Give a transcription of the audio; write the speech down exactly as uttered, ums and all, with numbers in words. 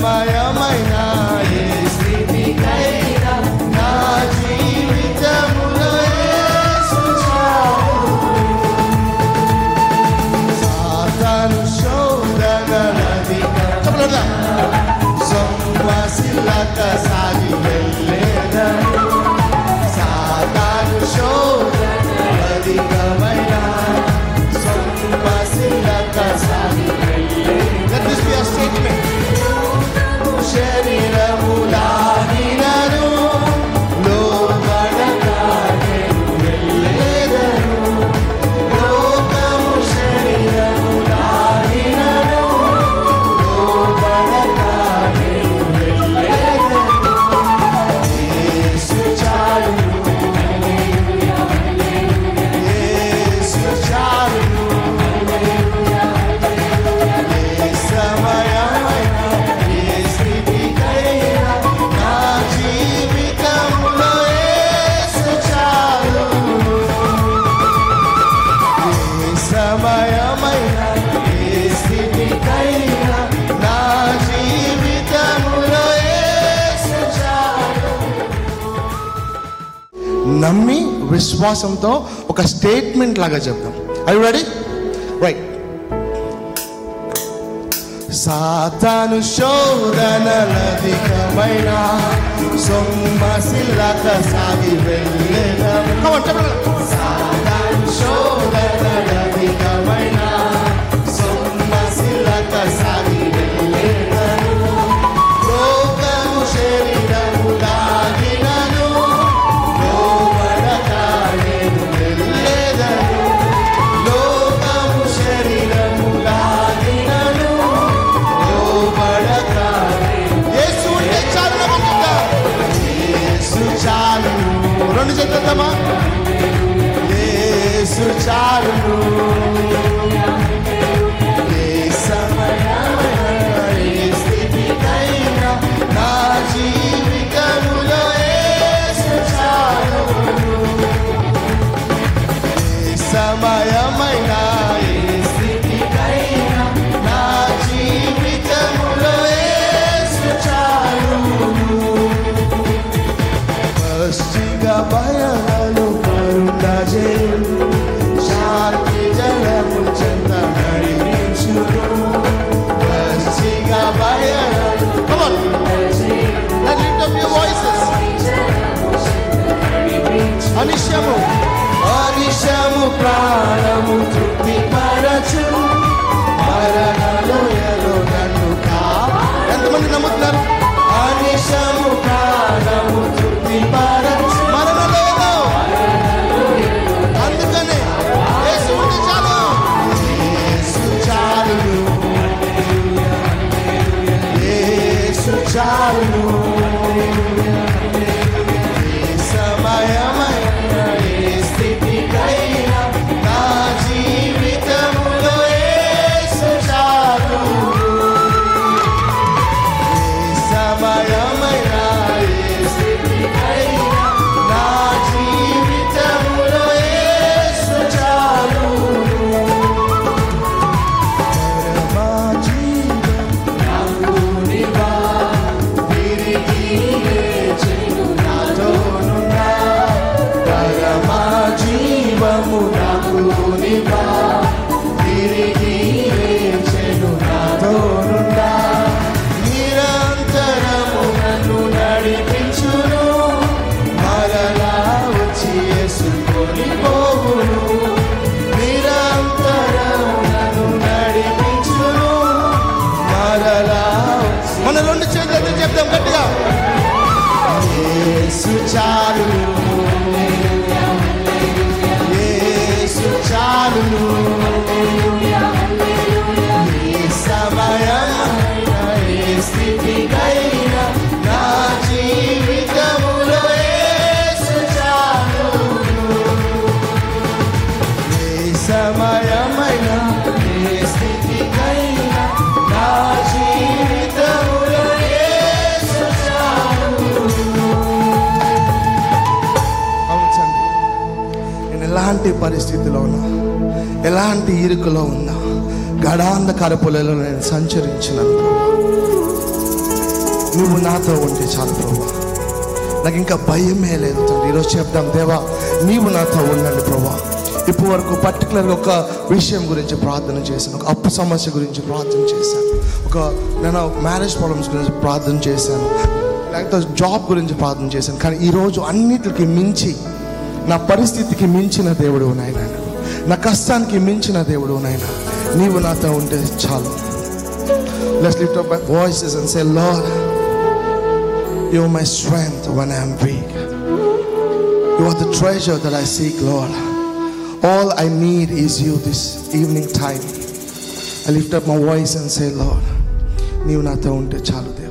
సమయమైన ఏ స్థితికైనా నా జీవితములో యేసు చాలు. సాతాను శోధనలధిక సొమ్మసిల్లక సాగి వెళ్ళేదను. సాతాను శోధనలధికమైన సొమ్మసిల్లక సాగి వెళ్ళేదను. Let this be a statement. శరీరములాగినను లోబడక నేను వెళ్ళేదను. లోకము శరీరములాగినను లోబడక నేను వెళ్ళేదను. యేసు చాలును, యేసు చాలును. ఏ సమయమైనా ఏ స్థితికైనా నా జీవితములో యేసు చాలును. ఏ సమయమైనా ఏ స్థితికైనా నా జీవితములో యేసు చాలును. నమ్మి విశ్వాసంతో ఒక స్టేట్మెంట్ లాగా చెప్దాం. I ready? రైట్. సాతాను శోధనలధికమైన సొమ్మసిల్లక సాగి వెళ్ళేదను. సాతాను శోధనలధికమైన సొమ్మసిల్లక సాగి వెళ్ళేదను. లోకము శరీరములాగినను లోబడక నేను వెళ్ళేదను. లోకము శరీరములాగినను లోబడక యేసు ఉంటే చాలు. యేసు చాలును. రెండు చెప్తామా? యేసు చాలును. ఏ సమయమైనా ఏ స్థితికైనా నా జీవితములో యేసు చాలును. ఏ సమయమైనా ఏ స్థితికైనా నా జీవితములో యేసు చాలును. పశ్చిగా బయలు కరుణజేయును. శాంతి జలము చెంత నడిపించును. పశ్చిగా బయలు Come on. Now lift up your voices. అనిశము అనిశము ప్రాణము తృప్తి పరచు. మరణలోయలో నన్ను కాపాడు. ఎంతమంది నమ్ముతున్నారు? అనిశము ప్రాణము తృప్తి పరచు. మరణలోయలో అందుకనే యేసు ఉంటే చాలు. యేసు చాలును. యేసు చాలును. ఏ సమయమైనా ఏ స్థితికైనా నా జీవితములో యేసు చాలును. ఏ సమయమైనా ఏ స్థితికైనా నా జీవితములో యేసు చాలును. పరమా జీవం నాకు నీవా, తిరిగి లేచెను నాతోనున్నా. పరమా జీవము నాకు నీవా, తిరిగి లేచెను నాతోనున్నా. నిరంతరము నన్ను నడిపించును. మరలా వచ్చి యేసుకొని పోవును. నిరంతరము నన్ను నడిపించును. మరలా మన రెండు చేతులతో చెప్తాం గట్టిగా. యేసు చాలును. యేసు చాలును. ఏ సమయమైనా ఏ స్థితికైనా నా జీవితములో యేసు చాలును. ఏ సమయమైనా ఏ స్థితికైనా నా జీవితములో యేసు చాలును. అవును తండ్రి, నేను ఎలాంటి పరిస్థితిలో ఉన్నా, ఎలాంటి ఇరుకులో ఉన్నా, గడాంధకార పొలలో నేను సంచరించినందుకు నువ్వు నాతో ఉంటే చాలు ప్రభా. నాకు ఇంకా భయమే లేదు తండ్రి. ఈరోజు చెప్దాం, దేవా నీవు నాతో ఉండండి ప్రభా. ఇప్పటి వరకు పర్టికులర్గా ఒక విషయం గురించి ప్రార్థన చేశాను, ఒక అప్పు సమస్య గురించి ప్రార్థన చేశాను, ఒక నేను మ్యారేజ్ ప్రాబ్లమ్స్ గురించి ప్రార్థన చేశాను, లేకపోతే జాబ్ గురించి ప్రార్థన చేశాను. కానీ ఈరోజు అన్నిటికి మించి, నా పరిస్థితికి మించిన దేవుడు నాయనా, నా కష్టానికి మించిన దేవుడు నాయనా, నీవు నాతో ఉంటే చాలు. Let's lift up our voices and say, Lord, you are my strength when I am weak. You are the treasure that I seek, Lord. All I need is you this evening time. I lift up my voice and say, Lord, నీవు నాతో ఉంటే చాలు.